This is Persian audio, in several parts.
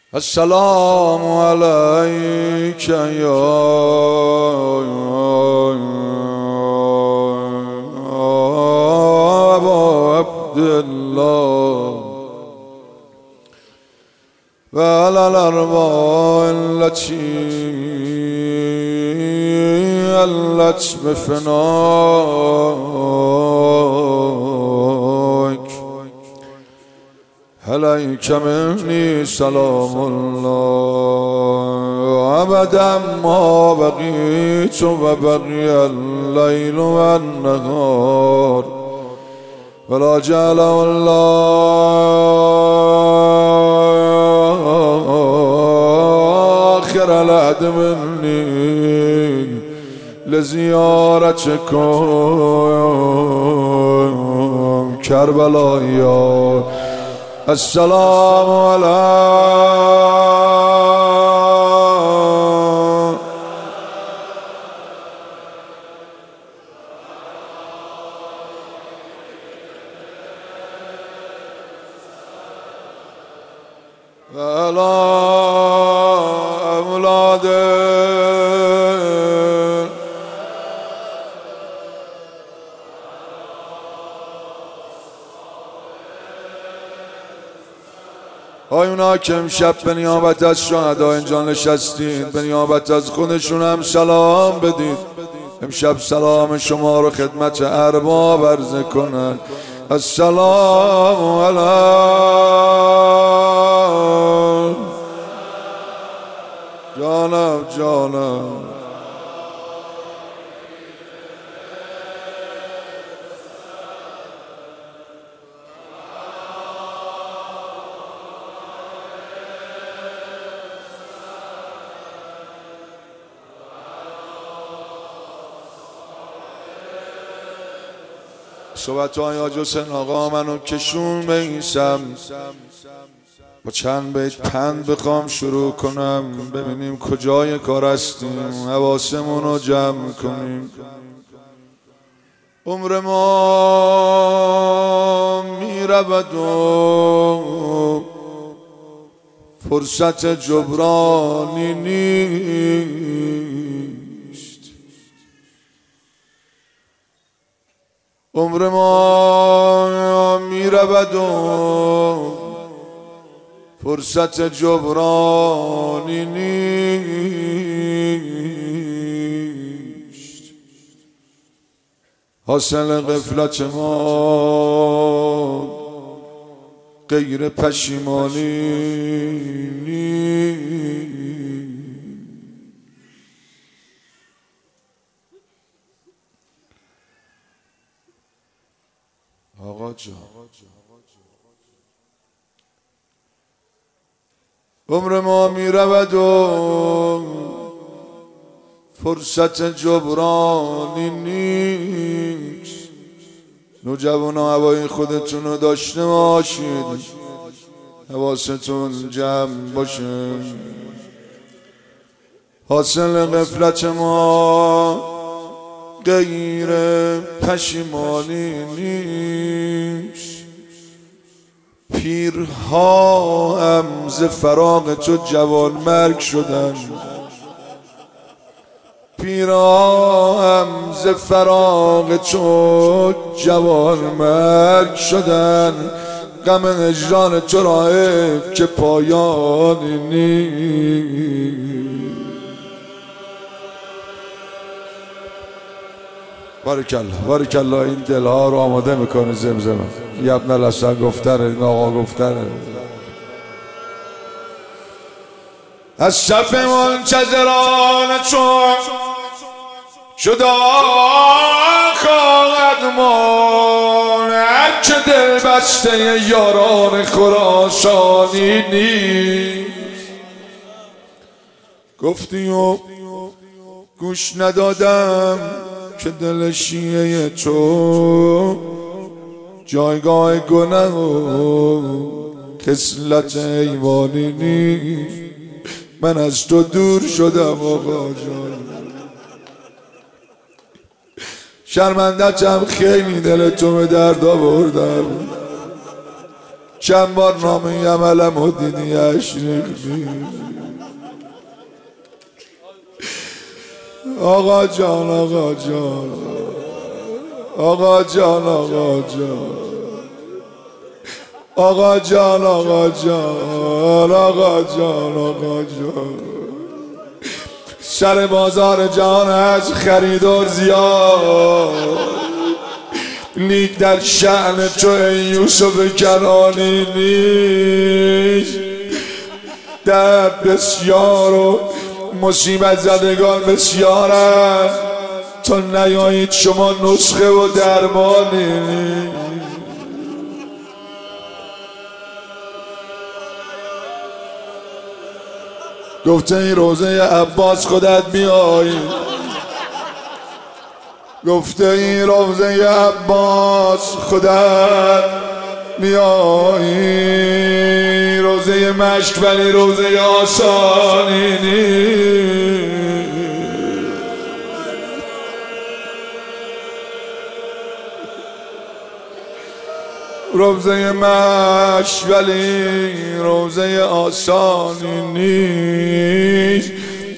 السلام عليك يا أبا عبد الله وعلى الأرواح التي بفناك عليك مني سلام الله أبدا ما بقيت وبقي الليل والنهار ولا جعل الله آخر العهد مني لزيارتكم كربلاء. السلام عليكم وعلى أولاد آیونا که امشب به نیابت از شهدا اینجا نشستید، به نیابت از خودشون هم سلام بدید. امشب سلام شما رو خدمت ارباب عرض کنن. السلام علیکم. جانم صحبت های حاج حسین آقا منو کشون به این سمت، با چند بیت پند بخوام شروع کنم، ببینیم کجای کار هستیم، حواسمون رو جمع کنیم. عمر ما میرود و فرصت جبرانی نیست. عمر ما میرود و فرصت جبرانی نیست. حاصل غفلت ما غیر پشیمانی نیست. آقا جان عمر ما می رود و فرصت جبرانی نیست. نوجوانا هوای خودتون رو داشته باشید، حواستون جمع باشه. حاصل غفلت ما غیر پشیمانی نیست. پیرها هم ز فراق تو جوان مرگ شدن، پیرها هم ز فراق تو جوان مرگ شدن. غم هجران تو را که پایانی نیست. بارکالله این دلها رو آماده میکنه زمزمه. یه ابن الحسن گفتن، این آقا گفتن. از صف منتظران چون جدا خواهد ماند که دل بسته یاران خراسانی نیست. گفتی و گوش ندادم که دل شیعه تو جایگاه گناه و خصلت ایوانی نیست. من از تو دور شدم آقا جان، شرمندتم خیلی دل تو به درد آوردم. چند بار نام یملم و دیدیش ریختی. آقا جان آقا جان آقا جان آقا جان آقا جان آقا جان آقا جان آقا جان سر بازار جان از خریدار زیاد، لیک در شأن تو ای یوسف کنعانی نیست. درد بسیار و مصیبت زدگان بسیار است، تا نیایید شما نسخه و درمانی نیست. گفته این روزه عباس خودت میایی، گفته این روزه عباس خودت میایی. روزه مشک ولی روزه آسانی نیست. روزه مشک ولی روزه آسانی نیست.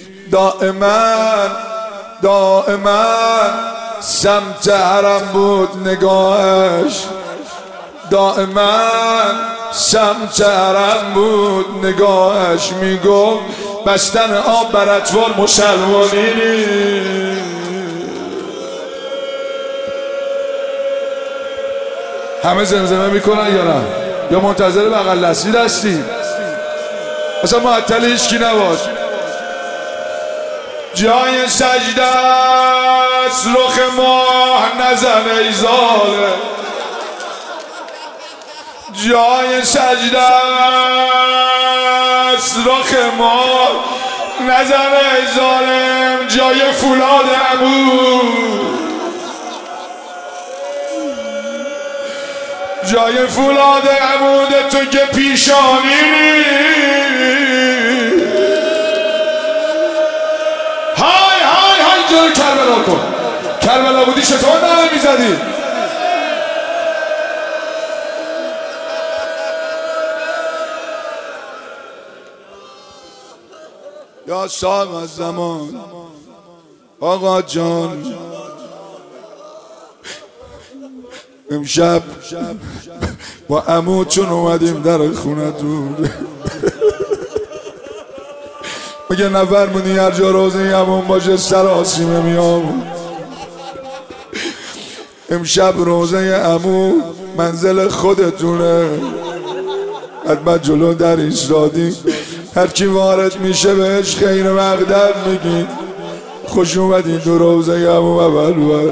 دائما سمت حرم بود نگاهش، دائما سمت حرم بود نگاهش. میگفت بستن آب بر اطفال مسلمانی نیست. همه زمزمه میکنن یا نه؟ یا منتظر بغل دستی هستی؟ اصلا معطل هیچکی نباش. جای سجده است رخ ماه نزن ای ظالم، جای سجده است رخ ماه نزن ای ظالم. جای فولاد عمو، جای فولاد عمود تو که پیشانی. های های های جلو کربلا کن. کربلا بودی چطور نره میزدی؟ یا صاحب از زمان آقا جان، امشب با عمو چون اومدیم در خونه دور مگه نفرمونی هر جا روزه عموم باشه سر آسیمه میام. امشب روزه عمو منزل خودتونه، حتما جلو در ایستادی، هر کی وارد میشه بهش خیر مقدم میگید خوش اومدین تو روزه عمو اول.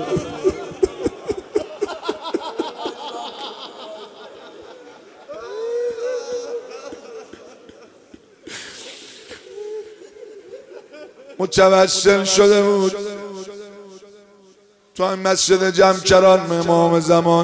متوسل شده بود تو این مسجد جمکران امام زمان.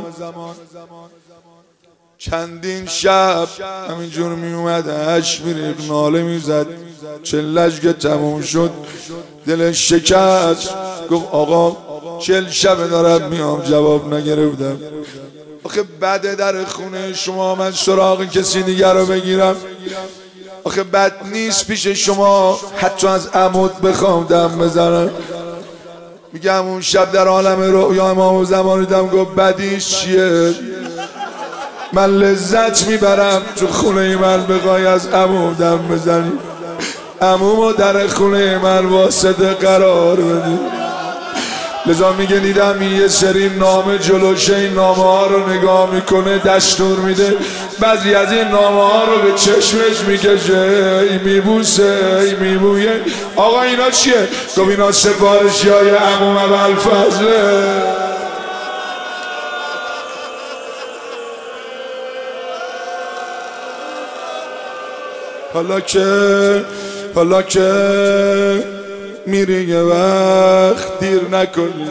چندین شب همینجور می اومد هش میریق ناله میزد. چلش که تموم شد دلش شکست. گفت آقا 40 شب دارم میام جواب نگرفتم. آخه بده در خونه شما من سراغ کسی دیگر رو بگیرم؟ آخه بد نیست پیش شما حتی از عمود بخوام دم بزنم؟ میگم اون شب در عالم رؤیا امام زمان دیدم. گفت بدیش چیه؟ من لذت میبرم تو خونه من بخوای از عمو دم بزنی، عمومو در خونه من واسطه قرار بدی. لذا میگه دیدم یه سری نامه جلوشه این نامه ها رو نگاه میکنه دستور میده، بعضی از این نامه ها رو به چشمش میکشه، ای میبوسه ای میبویه. آقا اینا چیه؟ گفت اینا سفارشی های عموم ابوالفضله. حالا که میری یه وقت دیر نکنی.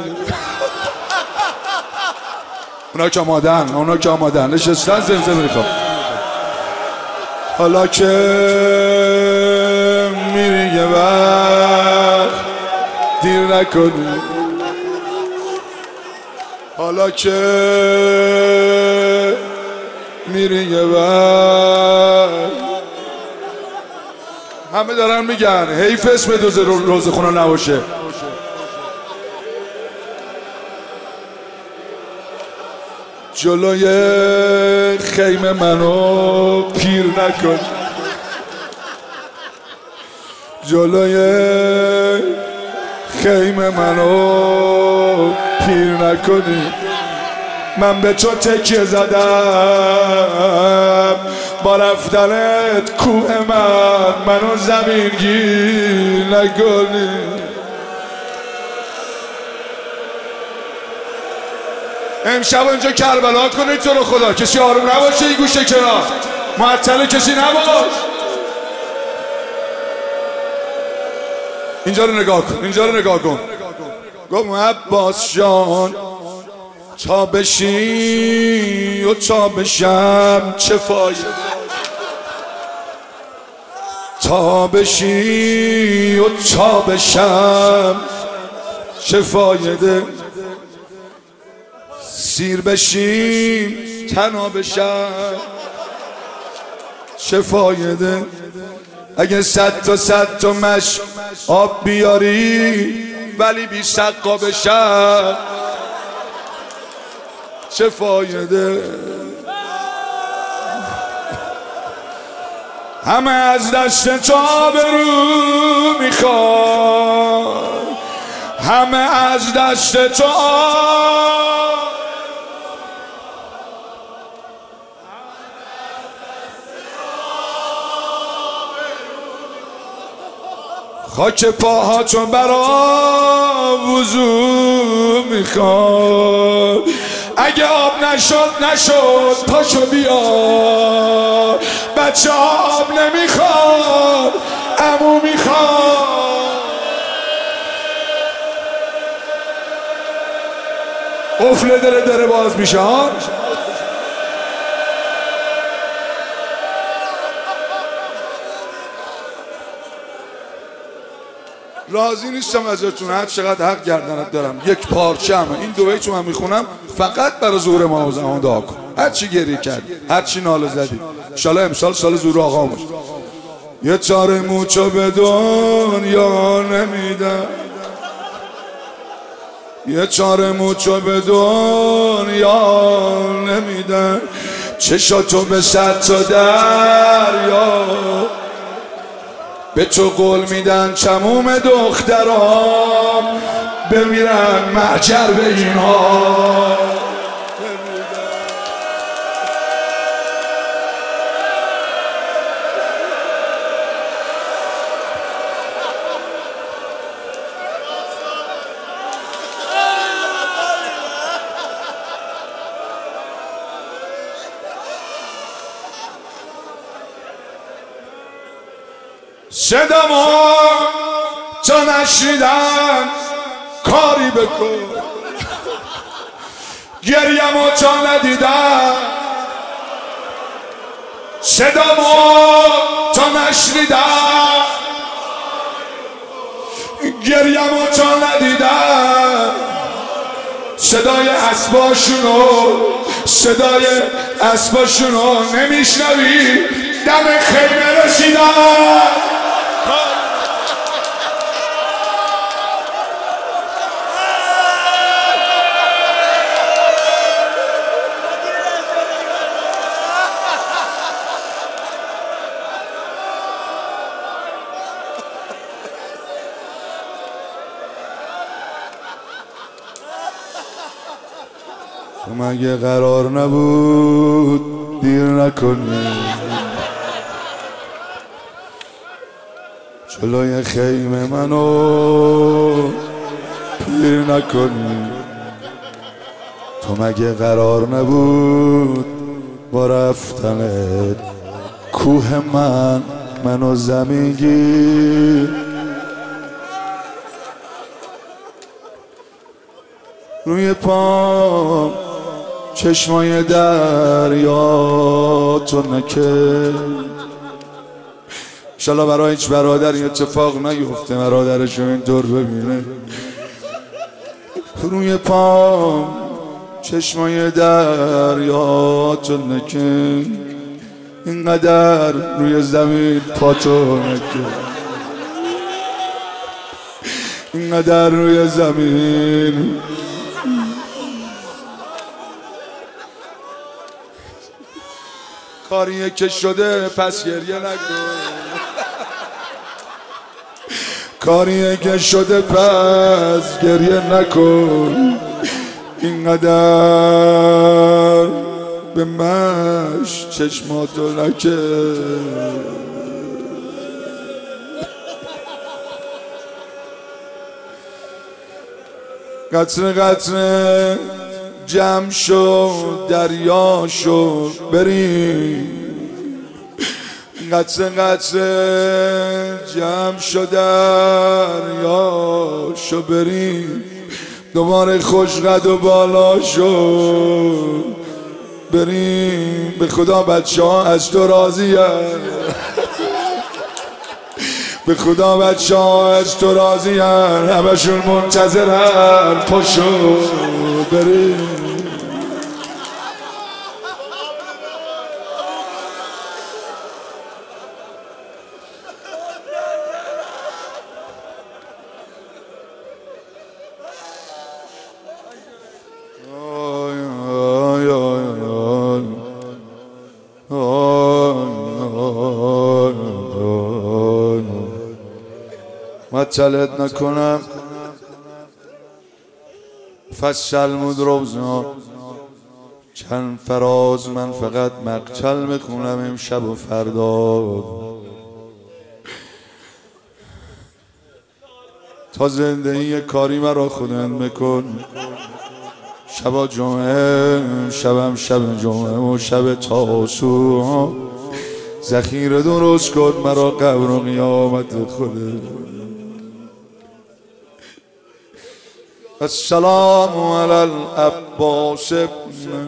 اونا که آمادن نشستن زمزمه میخوام. حالا که میری یه وقت دیر نکنی، حالا که میری یه بر. همه دارن میگن حیف اسم روزخونه نباشه. جلوی خیمه منو پیر نکن، جلوی خیمه منو پیر نکنی. من به تو تکیه زدم با رفتنت کوه منو زمینگیر نکنی. امشب اینجا کربلا کنید تو رو خدا. کسی آروم نباشه این گوشه کنار، معطل کسی نباش. اینجا رو نگاه کن، اینجا رو نگاه کن. گفت عباس جان تا بشی و تا بشم چه فایده، تا بشی و تا بشم چه فایده. سیر بشیم تنها بشم چه فایده. اگه 100 تا مش آب بیاری ولی بی سقا بشم چه فایده. همه از دست تو آبرو میخوان، همه از دست تو خاک پاهاتون برا وضو میخواد. اگه آب نشد پاشو بیا. بچه آب نمیخواد عمو میخواد. قفل داره باز میشه ها. راضی نیستم ازتون، هر چقدر حق گردنت دارم. یک پارچه همه این دو بیتو من میخونم فقط برای ظهور ما و زمان دعا کن. هر چی گریه کردی، هر چی ناله زدی، انشالله امسال سال ظهور آقا باشه. یه چاره موچو به دنیا نمیدم، یه چاره موچو به دنیا نمیدم. چشاتو به 100 تا دریا به تو قول میدن. چموم دخترام بمیرن محجر به اینها. صدامو تا نشنیدن کاری بکن، گریمو تا ندیدن. صدامو تا نشنیدن گریمو تا ندیدن. صدای اسباشونو نمیشنوی. دم خیمه رسیدن. تو مگه قرار نبود دیر نکنی، جلوی خیمه منو پیر نکنی. تو مگه قرار نبود با رفتنت کوه منو زمین گیر. روی پام چشمای دریا تو نکرد. انشالله برای هیچ برادری اتفاق نیفته برادرشو اینطور ببینه. روی پام چشمای دریا تو نکن، اینقدر روی زمین پاتو نکن، اینقدر روی زمین. کاریه که شده پس گریه نکن، کاریه که شده پس گریه نکن، اینقدر به مش چشماتو نکن. قطره قطره جمع شد دریا شد بریم، قطره قطره جمع شد دریا شد بریم، دوباره خوش قد و بالا شد بریم. به خدا بچه ها از تو راضی هست، به خدا بچه ها از تو راضی هست، همشون منتظر هست پاشو بریم. مطلت نکنم فصل مود روزنا چند فراز، من فقط مقتل میخونم امشب و فردا. تا زندگی کاری مرا خودت میکن، شب جمعه شبم شب جمعه و شب تاسوعا، ذخیره درست کن مرا قبر و قیامت خودت. السلام علی العباس ابن،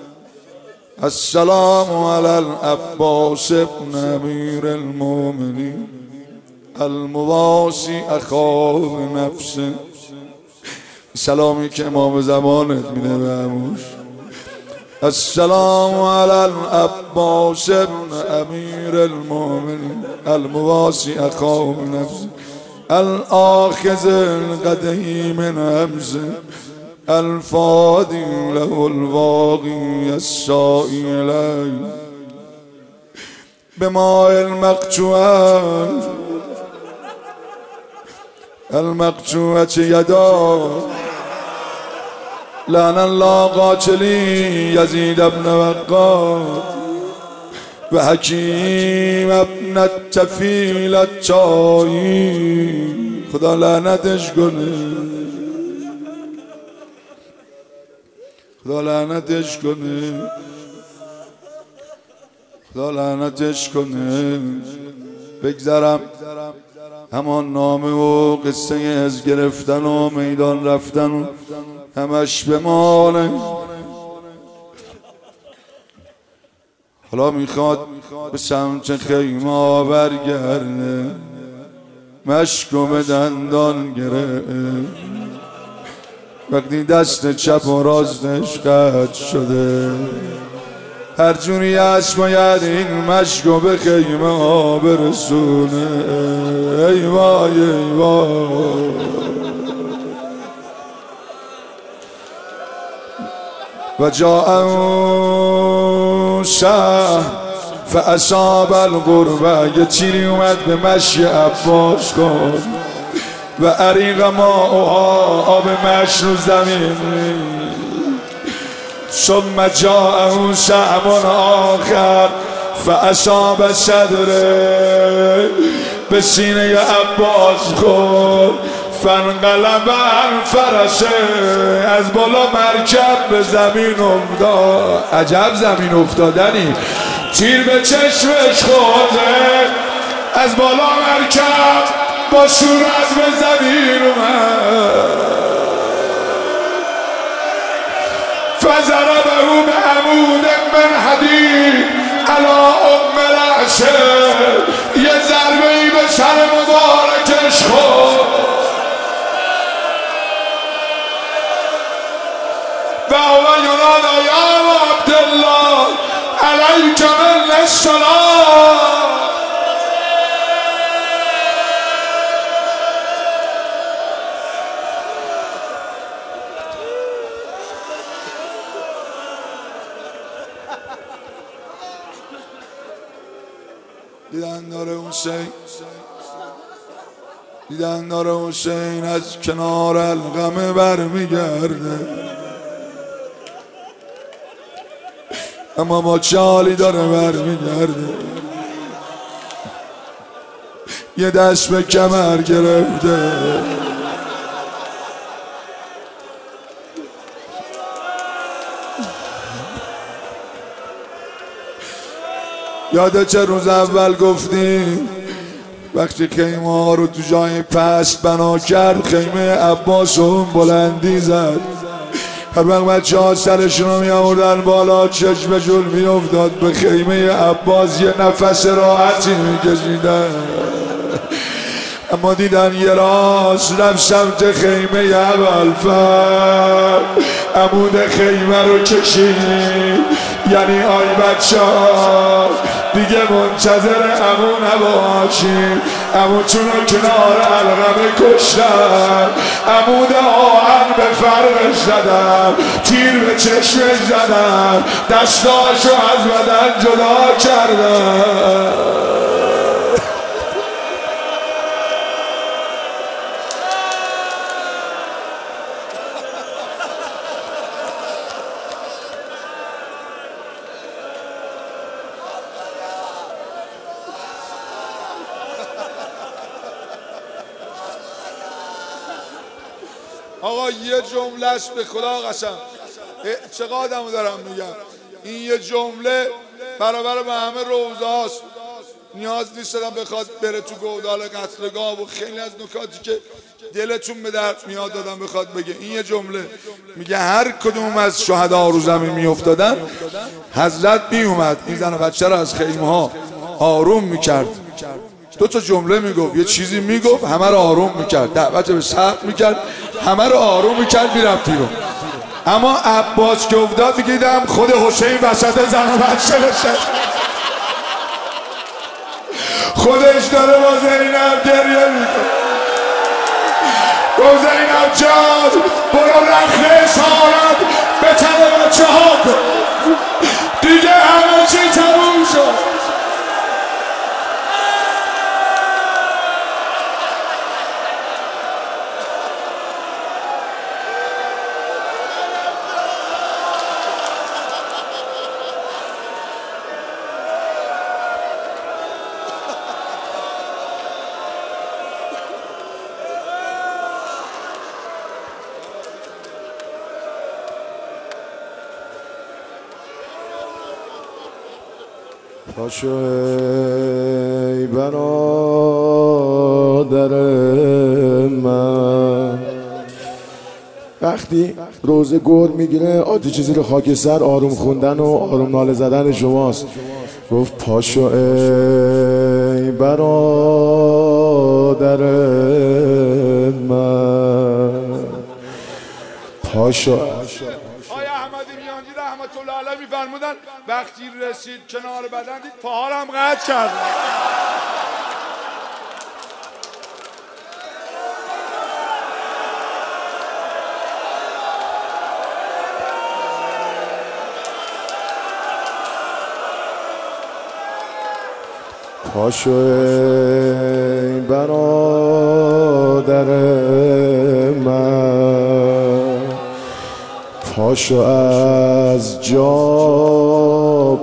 السلام علی العباس ابن امیر المؤمنین المواسی اخاه نفسه. سلامی که امام زمانت میده به عموش. السلام علی العباس ابن امیر المؤمنین المواسی اخاه نفسه الآخذ القدهی من همزه الفادی له الواقی السائی الی بماء المقطوعه المقطوعه یدا لعن الله قاتلی یزید ابن وقاص و حکیم ابن التفیل التایی. خدا لعنتش کنه، خدا لعنتش کنه، خدا لعنتش کنه. بگذرم همان نامه و قصه از گرفتن و میدان رفتن و همش بمانه. حالا میخواد به سمت خیمه برگرده، مشکو به دندان گرفت، وقتی دست چپ و راستش قطع شده، هر جوری هست باید این مشکو به خیمه ها برسونه. ای وای ای وای. و جاء شهر فاصاب القربه، یه تیری اومد به مشی عباس کن و عریق ماءها، آب مش رو زمین. ثم جاء سهم آخر فاصاب صدره، به سینه عباس خورد فانقلب عن فرسه، از بالا مرکب به زمین افتاد. عجب زمین افتادنی، تیر به چشمش خورده، از بالا مرکب با صورت به زمین اومد. فضربه بعمود من حدید علی ام رأسه، یه ضربه ای به سر مبارکش خورد. و علیک من السلام. دیدن داره حسین از کنار القمه برمیگرده، اما با چالی داره برمیگرده. یه دست به کمر گرفته، یاده چه روز اول گفتیم وقتی خیمه ها رو تو جای پست بنا کرد، خیمه عباس اون بلندی زد، هر وقت بچه ها سرشون رو می آوردن بالا چشم جل می افتاد به خیمه عباس، یه نفس راحتی می کشیدن. اما دیدن یه راست رفت سمت خیمه ابوالفضل، عمود خیمه رو کشید، یعنی آی بچه ها دیگه منتظر عمو نباشیم. عموتون رو کنار القمه کشتن، عمود آهن به فرقش زدن، تیر به چشمش زدن، دستاشو از بدن جدا کردن. آقا یه جمله است به خدا قسم، اعتقادمو دارم میگم، این یه جمله برابر به همه روزه هاست. نیاز نیست آدم بخواد بره تو گودال قتلگاه و خیلی از نکاتی که دلتون به درد میاد آدم بخواد بگه. این یه جمله میگه هر کدوم از شهدا رو زمین میافتادن حضرت میومد این زن و بچه رو از خیمه ها آروم میکرد. دو تا جمله میگفت، یه چیزی میگفت همه رو آروم میکرد، دعوت به صبر میکرد، همه رو آروم میکرد، میرفت بیرون. اما عباس که افتاد دیدم خود حسین وسط زن و بچه نشست، خودش داره با زینب گریه میکنه. گفت زینب جان برو رخت اسارت به تن بچه ها کن، دیگه همه چی تموم شد. پاشو ای برادر من، وقتی روزه گل میگیره آتیش زیر خاکستر آروم خوندن و آروم ناله زدن شماست. گفت پاشو ای برادر من، پاشو. رحمت الله علیه میفرمودن وقتی رسید کنار بدن دید پاهارم قطع کرد. پاشو ای برادر من، پاشو از جا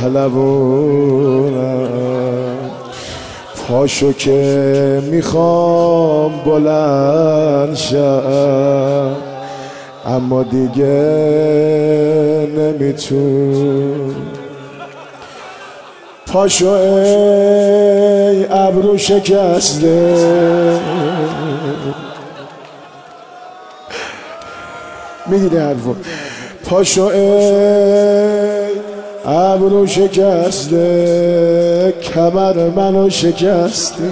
پهلوونم، پاشو که میخوام بلند شم اما دیگه نمیتون. پاشو ای ابرو شکسته، میگیری حرفو. پاشو ای ابرو شکسته، کمر منو شکستی،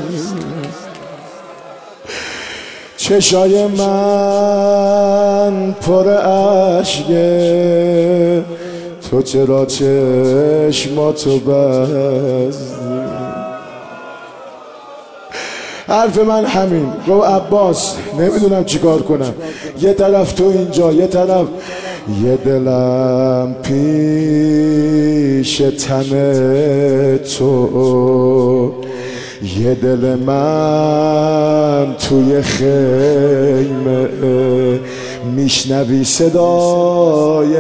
چشای من پر اشکه، تو چرا چشماتو بستی. حرف من همین. گفت عباس نمیدونم چیکار کنم، یه طرف تو اینجا، یه طرف یه دلم پیش تن تو، یه دل من توی خیمه، میشنوی صدای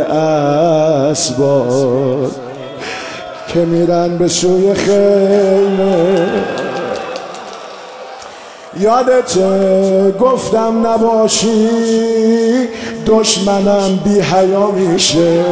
اسباب که میرن به سوی خیمه. یادت گفتم نباشی دشمنم بی حیا میشه.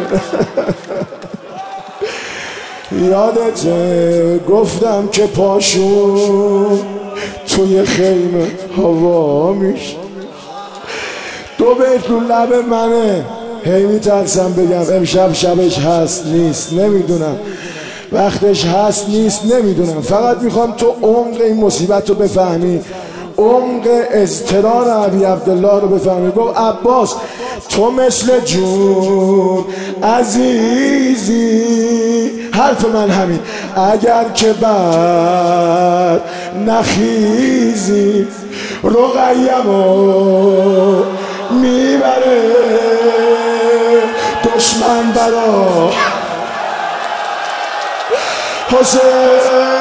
یادت گفتم که پاشون توی خیمه هوا میشه. دو بیت رو لب منه، هی میترسم بگم امشب شبش هست نیست نمیدونم، وقتش هست نیست نمیدونم، فقط میخوام تو عمق این مصیبت رو بفهمی، عمق اضطرار ابی عبدالله رو بفهمی. گفت عباس تو مثل جون عزیزی. حرف من همین، اگر که بر نخیزی رقیمو میبره دشمن برا حسین.